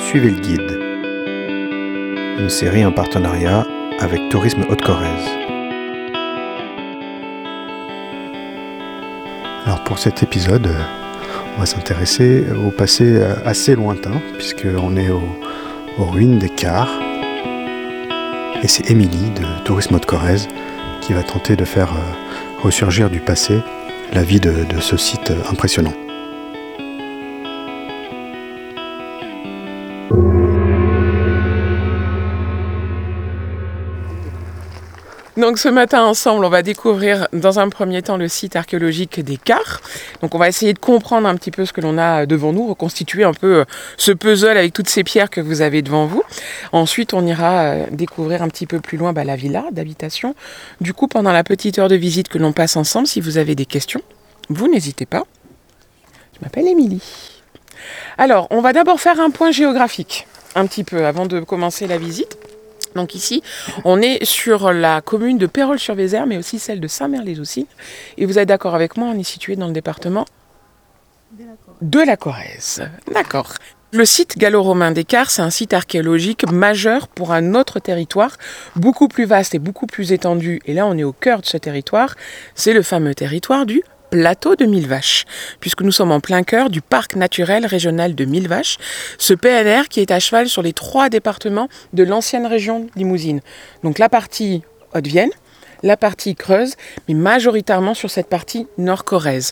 Suivez le guide. Une série en partenariat avec Tourisme Haute-Corrèze. Alors pour cet épisode, on va s'intéresser au passé assez lointain, puisqu'on est aux ruines des Cars. Et c'est Émilie de Tourisme Haute-Corrèze qui va tenter de faire ressurgir du passé la vie de ce site impressionnant. Donc ce matin ensemble, on va découvrir dans un premier temps le site archéologique des Cars. Donc on va essayer de comprendre un petit peu ce que l'on a devant nous, reconstituer un peu ce puzzle avec toutes ces pierres que vous avez devant vous. Ensuite, on ira découvrir un petit peu plus loin la villa d'habitation. Du coup, pendant la petite heure de visite que l'on passe ensemble, si vous avez des questions, vous n'hésitez pas. Je m'appelle Émilie. Alors, on va d'abord faire un point géographique, un petit peu, avant de commencer la visite. Donc ici, on est sur la commune de Pérols-sur-Vézère, mais aussi celle de Saint-Merle-les-Oussines. Et vous êtes d'accord avec moi, on est situé dans le département de la Corrèze. D'accord. Le site gallo-romain des Cars, c'est un site archéologique majeur pour un autre territoire, beaucoup plus vaste et beaucoup plus étendu. Et là, on est au cœur de ce territoire. C'est le fameux territoire du plateau de Millevaches, puisque nous sommes en plein cœur du parc naturel régional de Millevaches, ce PNR qui est à cheval sur les 3 départements de l'ancienne région Limousine. Donc la partie Haute-Vienne, la partie Creuse, mais majoritairement sur cette partie Nord-Corrèze.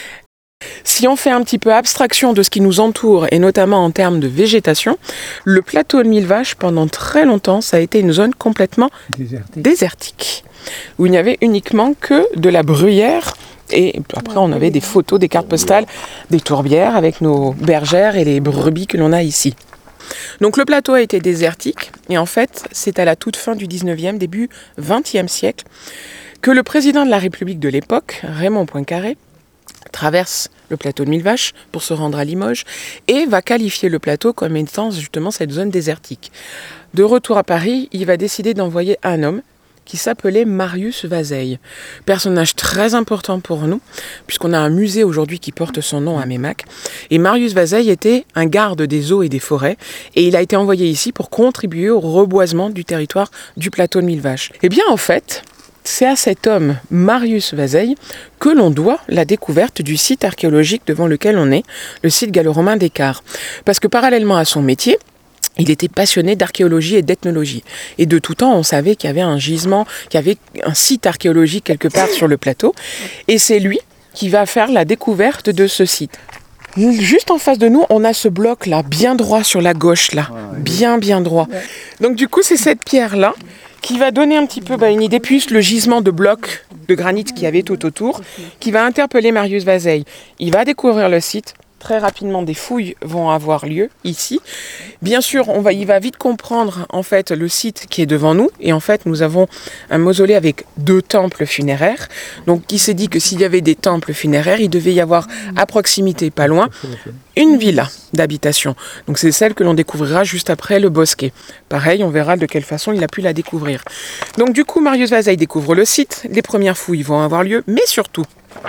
Si on fait un petit peu abstraction de ce qui nous entoure, et notamment en termes de végétation, le plateau de Millevaches, pendant très longtemps, ça a été une zone complètement désertique, où il n'y avait uniquement que de la bruyère. Et après, on avait des photos, des cartes postales, des tourbières avec nos bergères et les brebis que l'on a ici. Donc le plateau a été désertique et en fait, c'est à la toute fin du 19e, début 20e siècle que le président de la République de l'époque, Raymond Poincaré, traverse le plateau de Millevaches pour se rendre à Limoges et va qualifier le plateau comme étant justement cette zone désertique. De retour à Paris, il va décider d'envoyer un homme qui s'appelait Marius Vazeille. Personnage très important pour nous, puisqu'on a un musée aujourd'hui qui porte son nom à Meymac. Et Marius Vazeille était un garde des eaux et des forêts, et il a été envoyé ici pour contribuer au reboisement du territoire du plateau de Millevaches. Eh bien, en fait, c'est à cet homme, Marius Vazeille, que l'on doit la découverte du site archéologique devant lequel on est, le site gallo-romain des Cars. Parce que parallèlement à son métier, il était passionné d'archéologie et d'ethnologie. Et de tout temps, on savait qu'il y avait un gisement, qu'il y avait un site archéologique quelque part sur le plateau. Et c'est lui qui va faire la découverte de ce site. Juste en face de nous, on a ce bloc-là, bien droit sur la gauche, là. Bien droit. Donc du coup, c'est cette pierre-là qui va donner un petit peu une idée, plus le gisement de blocs de granit qu'il y avait tout autour, qui va interpeller Marius Vazeille. Il va découvrir le site. Très rapidement, des fouilles vont avoir lieu ici. Bien sûr, il va vite comprendre en fait le site qui est devant nous. Et en fait, nous avons un mausolée avec 2 temples funéraires. Donc, il s'est dit que s'il y avait des temples funéraires, il devait y avoir à proximité, pas loin, une villa d'habitation. Donc, c'est celle que l'on découvrira juste après le bosquet. Pareil, on verra de quelle façon il a pu la découvrir. Donc, du coup, Marius Vazeille découvre le site. Les premières fouilles vont avoir lieu, mais surtout,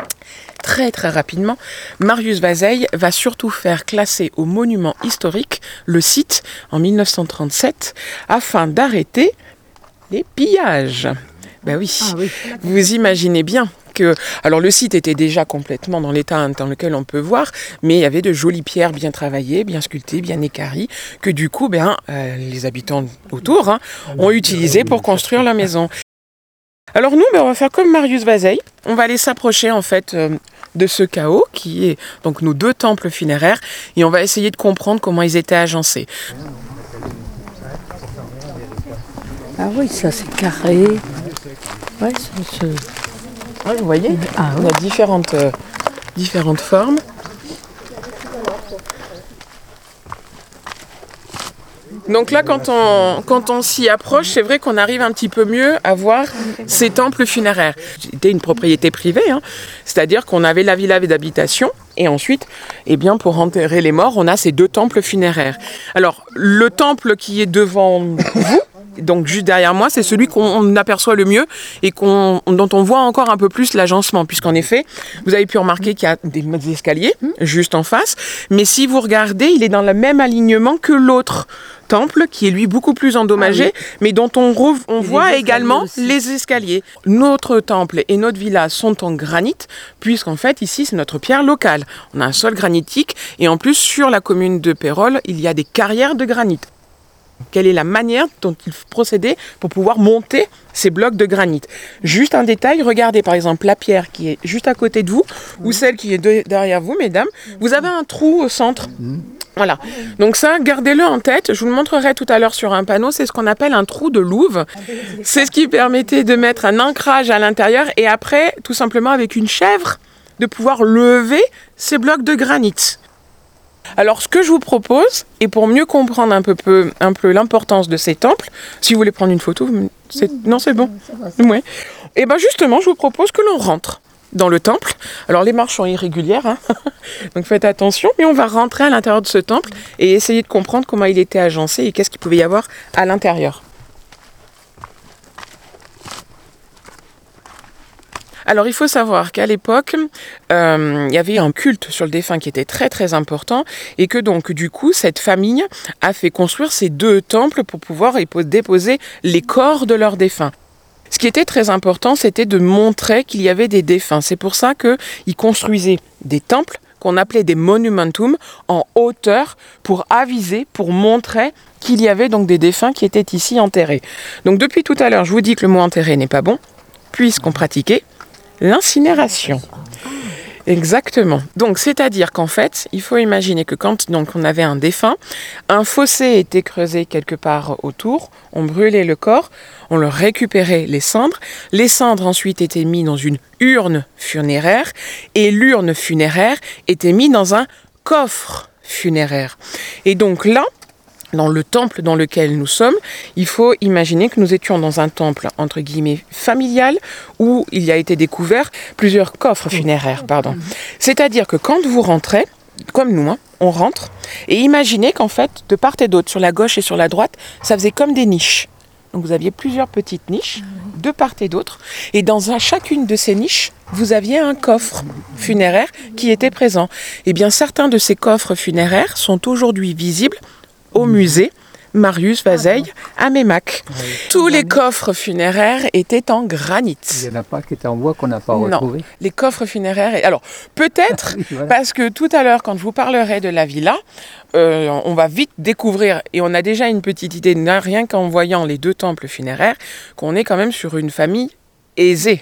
très rapidement, Marius Vazeille va surtout faire classer au monument historique le site en 1937 afin d'arrêter les pillages. Ben oui, vous imaginez bien que... Alors le site était déjà complètement dans l'état dans lequel on peut voir, mais il y avait de jolies pierres bien travaillées, bien sculptées, bien équarries, que du coup, les habitants autour ont utilisé pour construire la maison. Alors nous, on va faire comme Marius Vazeille. On va aller s'approcher en fait de ce chaos qui est donc nos 2 temples funéraires et on va essayer de comprendre comment ils étaient agencés. Ah oui, ça c'est carré. Ouais, Vous voyez, on a différentes formes. Donc là, quand on s'y approche, c'est vrai qu'on arrive un petit peu mieux à voir ces temples funéraires. C'était une propriété privée, c'est-à-dire qu'on avait la villa d'habitation et ensuite, pour enterrer les morts, on a ces 2 temples funéraires. Alors, le temple qui est devant vous, Donc juste derrière moi, c'est celui qu'on aperçoit le mieux et dont on voit encore un peu plus l'agencement, puisqu'en effet, vous avez pu remarquer qu'il y a des escaliers juste en face, mais si vous regardez, il est dans le même alignement que l'autre temple, qui est lui beaucoup plus endommagé, mais dont on voit également les escaliers. Notre temple et notre villa sont en granit, puisqu'en fait ici c'est notre pierre locale. On a un sol granitique et en plus sur la commune de Pérols, il y a des carrières de granit. Quelle est la manière dont il faut procéder pour pouvoir monter ces blocs de granit. Juste un détail, regardez par exemple la pierre qui est juste à côté de vous, ou celle qui est derrière vous, mesdames. Vous avez un trou au centre. Voilà. Donc ça, gardez-le en tête. Je vous le montrerai tout à l'heure sur un panneau. C'est ce qu'on appelle un trou de louve. C'est ce qui permettait de mettre un ancrage à l'intérieur et après, tout simplement avec une chèvre, de pouvoir lever ces blocs de granit. Alors, ce que je vous propose, et pour mieux comprendre un peu l'importance de ces temples, si vous voulez prendre une photo, non, c'est bon. Ouais. Et bien justement, je vous propose que l'on rentre dans le temple. Alors, les marches sont irrégulières, hein. Donc faites attention, mais on va rentrer à l'intérieur de ce temple et essayer de comprendre comment il était agencé et qu'est-ce qu'il pouvait y avoir à l'intérieur. Alors, il faut savoir qu'à l'époque, il y avait un culte sur le défunt qui était très très important et que donc, du coup, cette famille a fait construire ces 2 temples pour pouvoir déposer les corps de leurs défunts. Ce qui était très important, c'était de montrer qu'il y avait des défunts. C'est pour ça qu'ils construisaient des temples qu'on appelait des monumentum en hauteur pour aviser, pour montrer qu'il y avait donc des défunts qui étaient ici enterrés. Donc, depuis tout à l'heure, je vous dis que le mot enterré n'est pas bon, puisqu'on pratiquait l'incinération. Exactement. Donc, c'est-à-dire qu'en fait, il faut imaginer que quand donc, on avait un défunt, un fossé était creusé quelque part autour, on brûlait le corps, on leur récupérait les cendres ensuite étaient mises dans une urne funéraire, et l'urne funéraire était mise dans un coffre funéraire. Et donc là, dans le temple dans lequel nous sommes, il faut imaginer que nous étions dans un temple, entre guillemets, familial, où il y a été découvert plusieurs coffres funéraires, pardon. C'est-à-dire que quand vous rentrez, comme nous, hein, on rentre, et imaginez qu'en fait, de part et d'autre, sur la gauche et sur la droite, ça faisait comme des niches. Donc vous aviez plusieurs petites niches, de part et d'autre, et dans chacune de ces niches, vous aviez un coffre funéraire qui était présent. Eh bien, certains de ces coffres funéraires sont aujourd'hui visibles au musée Marius Vazeille à Meymac. Tous les coffres funéraires étaient en granit. Il n'y en a pas qui étaient en bois qu'on n'a pas retrouvé. Non, les coffres funéraires... Alors, peut-être, voilà. Parce que tout à l'heure, quand je vous parlerai de la villa, on va vite découvrir, et on a déjà une petite idée, rien qu'en voyant les 2 temples funéraires, qu'on est quand même sur une famille aisée.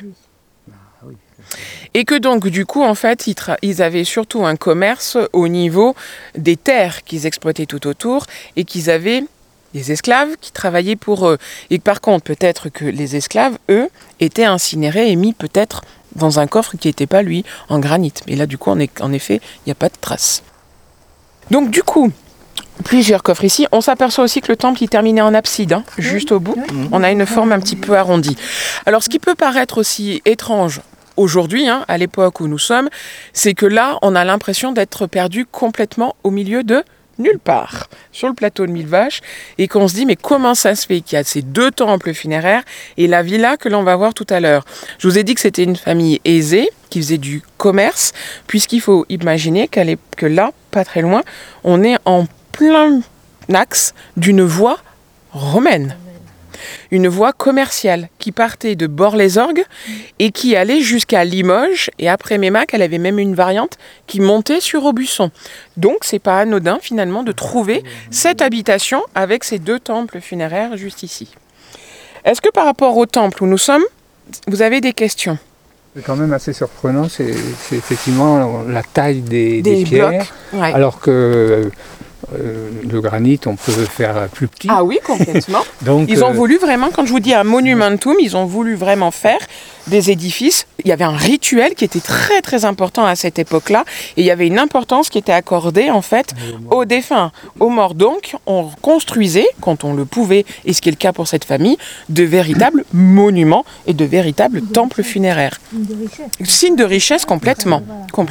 Et que donc, du coup, en fait, ils avaient surtout un commerce au niveau des terres qu'ils exploitaient tout autour et qu'ils avaient des esclaves qui travaillaient pour eux. Et par contre, peut-être que les esclaves, eux, étaient incinérés et mis peut-être dans un coffre qui n'était pas, lui, en granit. Mais là, du coup, en effet, il n'y a pas de traces. Donc, du coup, plusieurs coffres ici. On s'aperçoit aussi que le temple, il terminait en abside, hein, juste au bout. On a une forme un petit peu arrondie. Alors, ce qui peut paraître aussi étrange aujourd'hui, hein, à l'époque où nous sommes, c'est que là, on a l'impression d'être perdu complètement au milieu de nulle part, sur le plateau de Mille Vaches, et qu'on se dit, mais comment ça se fait qu'il y a ces 2 temples funéraires et la villa que l'on va voir tout à l'heure. Je vous ai dit que c'était une famille aisée, qui faisait du commerce, puisqu'il faut imaginer que là, pas très loin, on est en plein axe d'une voie romaine. Une voie commerciale qui partait de Bort-les-Orgues et qui allait jusqu'à Limoges. Et après Meymac, elle avait même une variante qui montait sur Aubusson. Donc, c'est pas anodin, finalement, de trouver cette habitation avec ces 2 temples funéraires juste ici. Est-ce que par rapport au temple où nous sommes, vous avez des questions ? C'est quand même assez surprenant, c'est effectivement la taille des pierres, blocs, ouais. Alors que... le granit, on peut faire plus petit. Ah oui, complètement. Donc, ils ont voulu vraiment, quand je vous dis un monumentum, ils ont voulu vraiment faire des édifices. Il y avait un rituel qui était très très important à cette époque-là et il y avait une importance qui était accordée en fait aux défunts, aux morts. Donc on construisait, quand on le pouvait, et ce qui est le cas pour cette famille, de véritables monuments et de véritables temples funéraires. Signe de richesse complètement.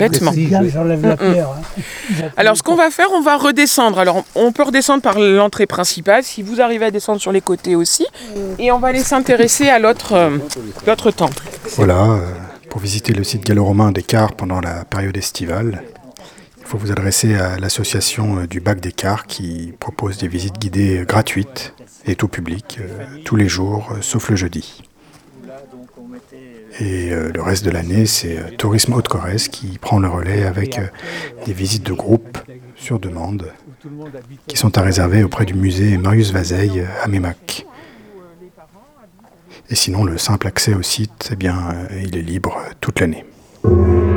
Alors ce qu'on va faire, on va redescendre. Alors on peut redescendre par l'entrée principale, si vous arrivez à descendre sur les côtés aussi, et on va aller s'intéresser à l'autre temple. Voilà, pour visiter le site gallo-romain des Cars pendant la période estivale, il faut vous adresser à l'association du Bac des Cars qui propose des visites guidées gratuites et tout public, tous les jours, sauf le jeudi. Et le reste de l'année, c'est Tourisme Haute-Corrèze qui prend le relais avec des visites de groupe sur demande qui sont à réserver auprès du musée Marius Vazeille à Meymac. Et sinon, le simple accès au site, il est libre toute l'année.